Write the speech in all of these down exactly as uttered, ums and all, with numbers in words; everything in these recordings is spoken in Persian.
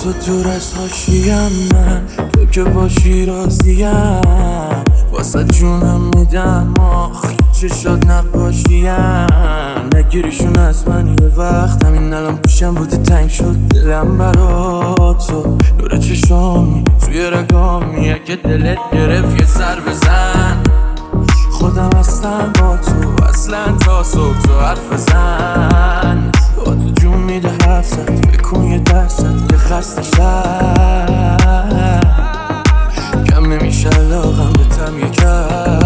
تو دور از حاشیم، من تو که باشی راضیم، واسه جونم میدم آخ چشات نقاشیم. نگیریشون از من یه وقت، همین الان پیشم بودی تنگ شد دلم برا تو. نور چشامی توی رگامی، اگه دلت گرفت یه سر بزن. خودم هستم با تو اصلا تا صبح تو حرف بزن. با تو جون میده حرفت، بکن یه دستت که خسته شد. کم نمیشه علاقم به تم یکم.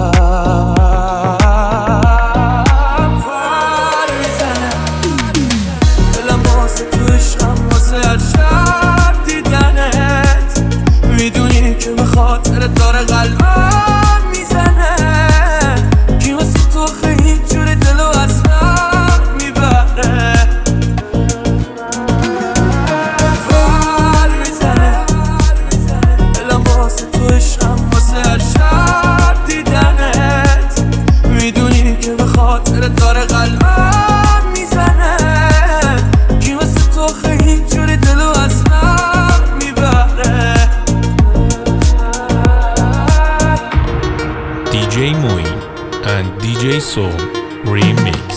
فر میزنه دلم واسه تو عشقم، واسه هر شب دیدنت. میدونی که به خاطرت داره قلبم میزنه. کی واسه تو خیلی جوری دلو از هم میبره. فر میزنه دلم واسه تو عشقم، واسه هر شب دیدنت. میدونی که به خاطرت داره قلبم میزنه. کی واسه تو خیلی جوری دلو از هم میبره. دی جی Moin and دی جی Soul Remix.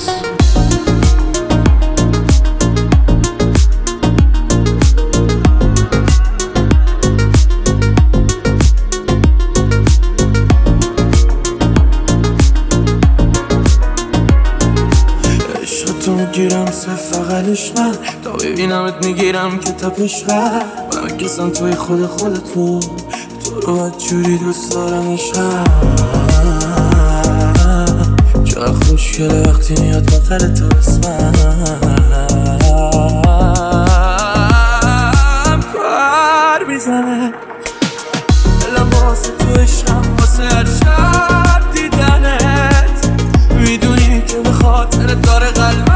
عشق تو میگیرم صرف فقلش من، تا ببینمت میگیرم که تپش قلب. من کسم توی خود خودت بود، تو رو باید جوری دوست دارم عشقم. چقدر خوشگله وقتی میاد بغل تو اسمم. پر میزنه دلم واسه تو عشقم، واسه هر شب دیدنت. میدونی که به خاطرت داره قلبم